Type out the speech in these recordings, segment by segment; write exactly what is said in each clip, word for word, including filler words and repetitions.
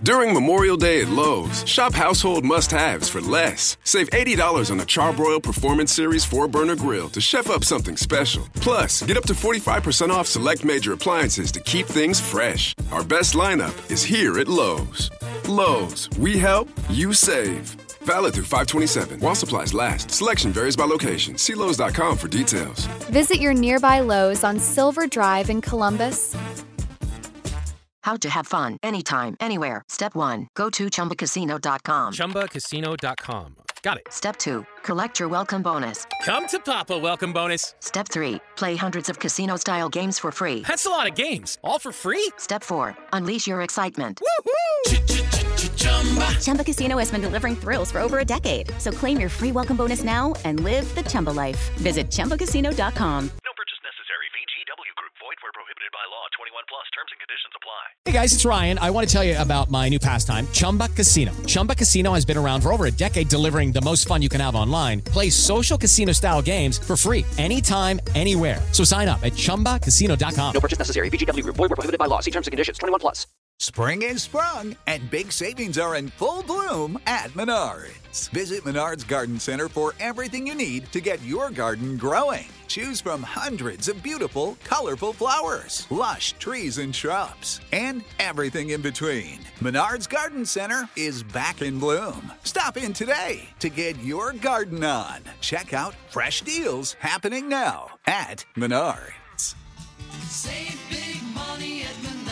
During Memorial Day at Lowe's, shop household must-haves for less. Save eighty dollars on a Charbroil Performance Series four burner grill to chef up something special. Plus, get up to forty-five percent off select major appliances to keep things fresh. Our best lineup is here at Lowe's. Lowe's, we help, you save. Valid through five twenty-seven. While supplies last. Selection varies by location. See Lowe's dot com for details. Visit your nearby Lowe's on Silver Drive in Columbus. How to have fun anytime, anywhere. Step one, go to Chumba Casino dot com. Chumba Casino dot com. Got it. Step two, collect your welcome bonus. Come to Papa welcome bonus. Step three, play hundreds of casino-style games for free. That's a lot of games. All for free? Step four, unleash your excitement. Woohoo! Chumba Casino has been delivering thrills for over a decade. So claim your free welcome bonus now and live the Chumba life. Visit Chumba Casino dot com. Void where prohibited by law. twenty-one plus terms and conditions apply. Hey guys, it's Ryan. I want to tell you about my new pastime, Chumba Casino. Chumba Casino has been around for over a decade, delivering the most fun you can have online. Play social casino style games for free anytime, anywhere. So sign up at chumba casino dot com. No purchase necessary. V G W Group. Void where prohibited by law. See terms and conditions. twenty-one plus. Spring is sprung, and big savings are in full bloom at Menards. Visit Menards Garden Center for everything you need to get your garden growing. Choose from hundreds of beautiful, colorful flowers, lush trees and shrubs, and everything in between. Menards Garden Center is back in bloom. Stop in today to get your garden on. Check out fresh deals happening now at Menards. Save big money at Menards.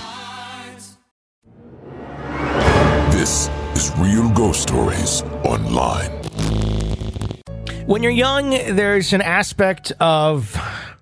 This is Real Ghost Stories Online. When you're young, there's an aspect of,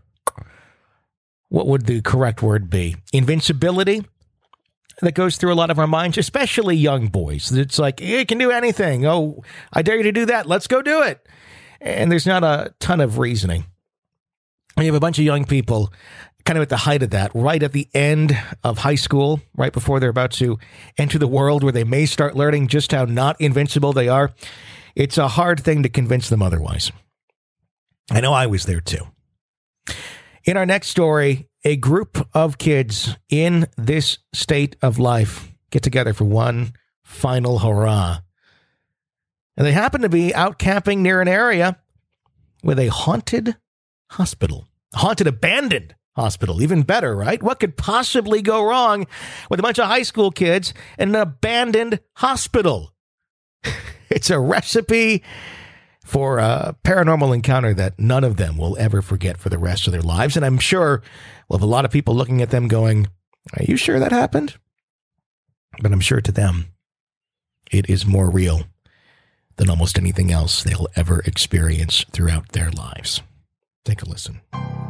what would the correct word be? Invincibility that goes through a lot of our minds, especially young boys. It's like, you can do anything. Oh, I dare you to do that. Let's go do it. And there's not a ton of reasoning. You have a bunch of young people kind of at the height of that, right at the end of high school, right before they're about to enter the world where they may start learning just how not invincible they are. It's a hard thing to convince them otherwise. I know I was there too. In our next story, a group of kids in this state of life get together for one final hurrah. And they happen to be out camping near an area with a haunted hospital. Haunted, abandoned hospital. Even better, right? What could possibly go wrong with a bunch of high school kids in an abandoned hospital? It's a recipe for a paranormal encounter that none of them will ever forget for the rest of their lives. And I'm sure we'll have a lot of people looking at them going, are you sure that happened? But I'm sure to them, it is more real than almost anything else they'll ever experience throughout their lives. Take a listen.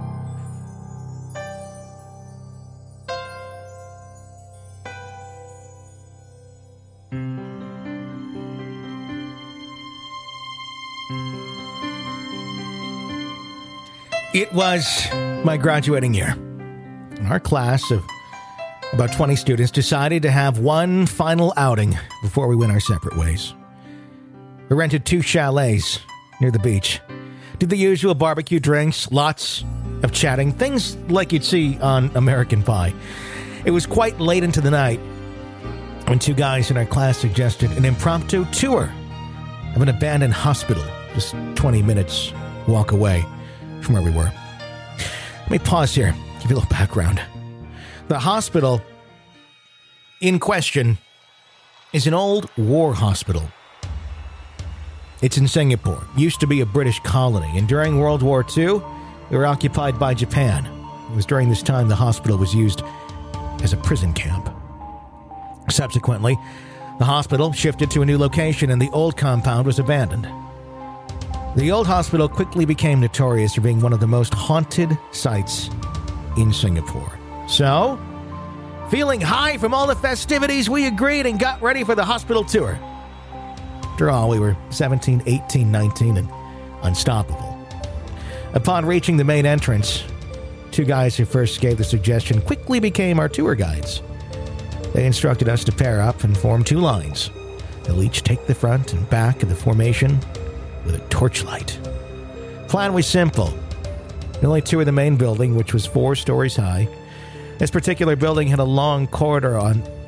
It was my graduating year. And our class of about twenty students decided to have one final outing before we went our separate ways. We rented two chalets near the beach. Did the usual barbecue drinks, lots of chatting, things like you'd see on American Pie. It was quite late into the night when two guys in our class suggested an impromptu tour of an abandoned hospital just twenty minutes walk away from where we were. Let me pause here, give you a little background. The hospital in question is an old war hospital. It's in Singapore. Used to be a British colony, and during World War Two, we were occupied by Japan. It was during this time the hospital was used as a prison camp. Subsequently, the hospital shifted to a new location, and the old compound was abandoned. The old hospital quickly became notorious for being one of the most haunted sites in Singapore. So, feeling high from all the festivities, we agreed and got ready for the hospital tour. After all, we were seventeen, eighteen, nineteen, and unstoppable. Upon reaching the main entrance, two guys who first gave the suggestion quickly became our tour guides. They instructed us to pair up and form two lines. They'll each take the front and back of the formation with a torchlight. Plan was simple. We only toured the main building, which was four stories high. This particular building had a long corridor on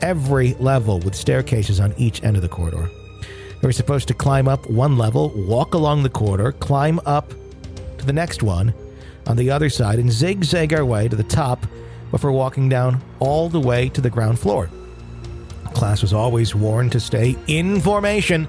every level with staircases on each end of the corridor. We were supposed to climb up one level, walk along the corridor, climb up to the next one on the other side, and zigzag our way to the top before walking down all the way to the ground floor. Class was always warned to stay in formation.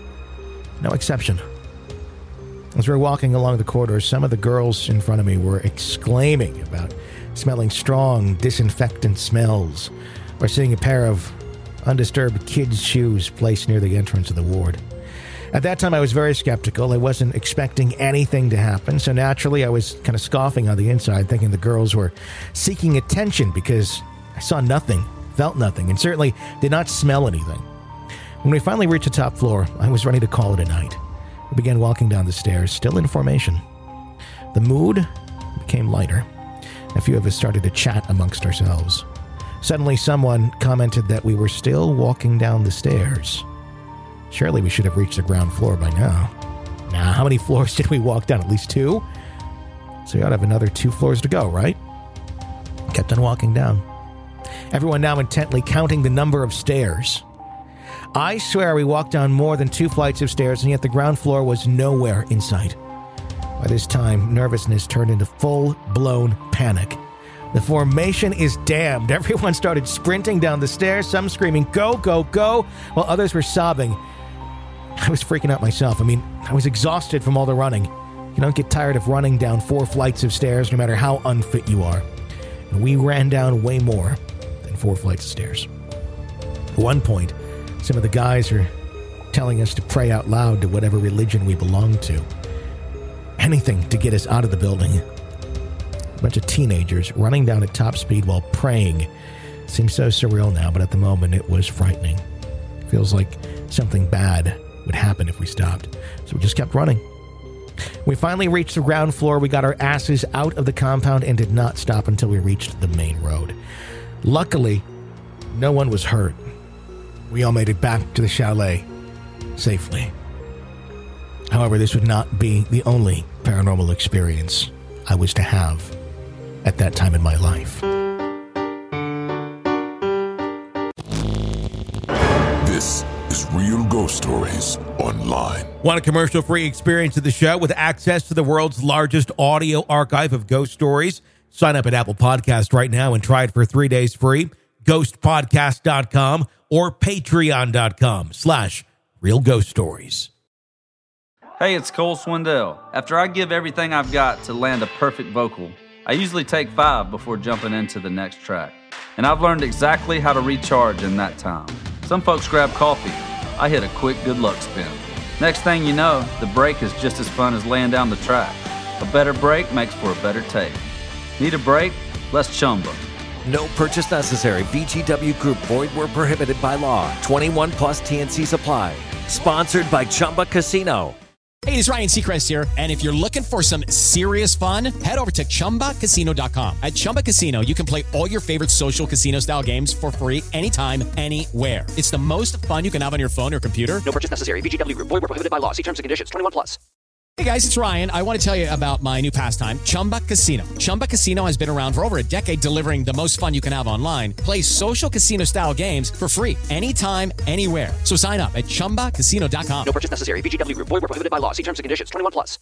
No exception. As we were walking along the corridor, some of the girls in front of me were exclaiming about smelling strong, disinfectant smells, or seeing a pair of undisturbed kids' shoes placed near the entrance of the ward. At that time, I was very skeptical. I wasn't expecting anything to happen, so naturally I was kind of scoffing on the inside, thinking the girls were seeking attention because I saw nothing, felt nothing, and certainly did not smell anything. When we finally reached the top floor, I was ready to call it a night. We began walking down the stairs, still in formation. The mood became lighter. A few of us started to chat amongst ourselves. Suddenly, someone commented that we were still walking down the stairs. Surely we should have reached the ground floor by now. Now, how many floors did we walk down? At least two? So we ought to have another two floors to go, right? Kept on walking down. Everyone now intently counting the number of stairs. I swear we walked down more than two flights of stairs, and yet the ground floor was nowhere in sight. By this time, nervousness turned into full-blown panic. The formation is damned. Everyone started sprinting down the stairs, some screaming, "Go, go, go," while others were sobbing. I was freaking out myself. I mean, I was exhausted from all the running. You don't get tired of running down four flights of stairs, no matter how unfit you are. And we ran down way more than four flights of stairs. At one point, some of the guys are telling us to pray out loud to whatever religion we belong to. Anything to get us out of the building. A bunch of teenagers running down at top speed while praying. Seems so surreal now, but at the moment it was frightening. Feels like something bad would happen if we stopped. So we just kept running. We finally reached the ground floor. We got our asses out of the compound and did not stop until we reached the main road. Luckily, no one was hurt. We all made it back to the chalet safely. However, this would not be the only paranormal experience I was to have at that time in my life. This is Real Ghost Stories Online. Want a commercial-free experience of the show with access to the world's largest audio archive of ghost stories? Sign up at Apple Podcast right now and try it for three days free. ghost podcast dot com or patreon dot com slash real ghost stories. Hey, it's Cole Swindell. After I give everything I've got to land a perfect vocal, I usually take five before jumping into the next track. And I've learned exactly how to recharge in that time. Some folks grab coffee. I hit a quick good luck spin. Next thing you know, the break is just as fun as laying down the track. A better break makes for a better take. Need a break? Let's Chumba. No purchase necessary. V G W Group. Void where prohibited by law. twenty-one plus T N Cs apply. Sponsored by Chumba Casino. Hey, it's Ryan Seacrest here, and if you're looking for some serious fun, head over to Chumba Casino dot com. At Chumba Casino, you can play all your favorite social casino-style games for free anytime, anywhere. It's the most fun you can have on your phone or computer. No purchase necessary. V G W Group. Void where prohibited by law. See terms and conditions. twenty-one plus. Hey guys, it's Ryan. I want to tell you about my new pastime, Chumba Casino. Chumba Casino has been around for over a decade, delivering the most fun you can have online. Play social casino-style games for free anytime, anywhere. So sign up at Chumba Casino dot com. No purchase necessary. V G W Group. Void where prohibited by law. See terms and conditions. twenty-one plus.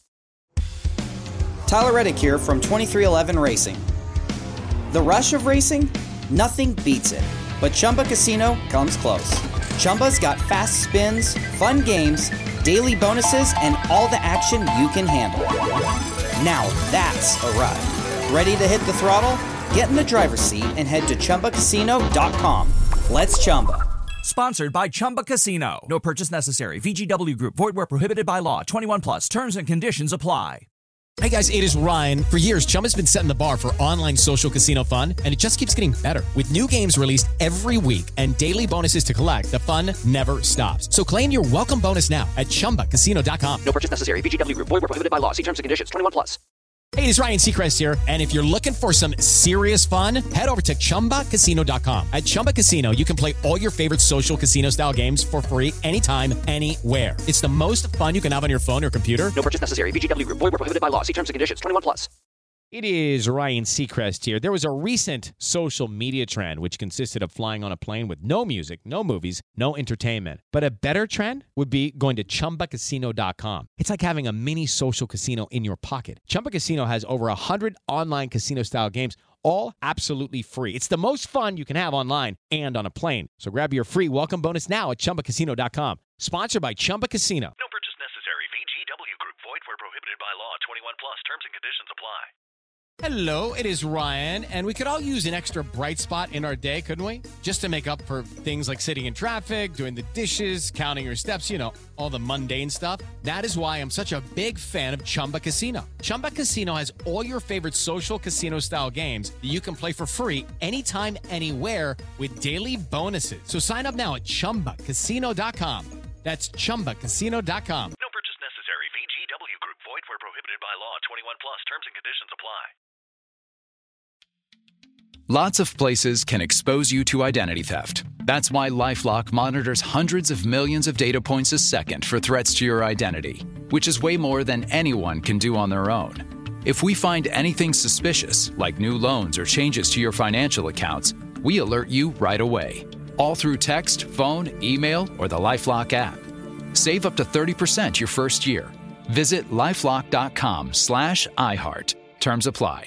Tyler Reddick here from twenty-three eleven Racing. The rush of racing? Nothing beats it. But Chumba Casino comes close. Chumba's got fast spins, fun games, daily bonuses, and all the action you can handle. Now that's a ride. Ready to hit the throttle? Get in the driver's seat and head to Chumba Casino dot com. Let's Chumba. Sponsored by Chumba Casino. No purchase necessary. V G W Group. Void where prohibited by law. twenty-one plus. Terms and conditions apply. Hey guys, it is Ryan. For years, Chumba's been setting the bar for online social casino fun, and it just keeps getting better. With new games released every week and daily bonuses to collect, the fun never stops. So claim your welcome bonus now at Chumba Casino dot com. No purchase necessary. V G W Group. Void where prohibited by law. See terms and conditions. twenty-one plus. Hey, it's Ryan Seacrest here, and if you're looking for some serious fun, head over to Chumba Casino dot com. At Chumba Casino, you can play all your favorite social casino-style games for free anytime, anywhere. It's the most fun you can have on your phone or computer. No purchase necessary. V G W Group. Void where prohibited by law. See terms and conditions. twenty-one plus. It is Ryan Seacrest here. There was a recent social media trend which consisted of flying on a plane with no music, no movies, no entertainment. But a better trend would be going to Chumba Casino dot com. It's like having a mini social casino in your pocket. Chumba Casino has over one hundred online casino-style games, all absolutely free. It's the most fun you can have online and on a plane. So grab your free welcome bonus now at Chumba Casino dot com. Sponsored by Chumba Casino. No purchase necessary. V G W Group. Void where prohibited by law. twenty-one plus. Terms and conditions apply. Hello, it is Ryan, and we could all use an extra bright spot in our day, couldn't we? Just to make up for things like sitting in traffic, doing the dishes, counting your steps, you know, all the mundane stuff. That is why I'm such a big fan of Chumba Casino. Chumba Casino has all your favorite social casino-style games that you can play for free anytime, anywhere with daily bonuses. So sign up now at Chumba Casino dot com. That's Chumba Casino dot com. No purchase necessary. V G W Group. Void where prohibited by law. twenty-one plus. Terms and conditions apply. Lots of places can expose you to identity theft. That's why LifeLock monitors hundreds of millions of data points a second for threats to your identity, which is way more than anyone can do on their own. If we find anything suspicious, like new loans or changes to your financial accounts, we alert you right away. All through text, phone, email, or the LifeLock app. Save up to thirty percent your first year. Visit LifeLock.com slash iHeart. Terms apply.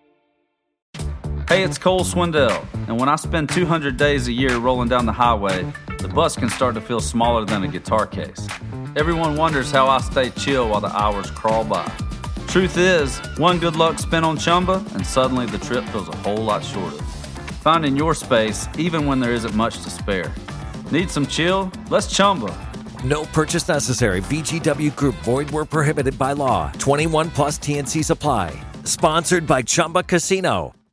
Hey, it's Cole Swindell, and when I spend two hundred days a year rolling down the highway, the bus can start to feel smaller than a guitar case. Everyone wonders how I stay chill while the hours crawl by. Truth is, one good luck spin on Chumba, and suddenly the trip feels a whole lot shorter. Finding your space, even when there isn't much to spare. Need some chill? Let's Chumba. No purchase necessary. V G W Group. Void where prohibited by law. twenty-one plus T N C supply. Sponsored by Chumba Casino.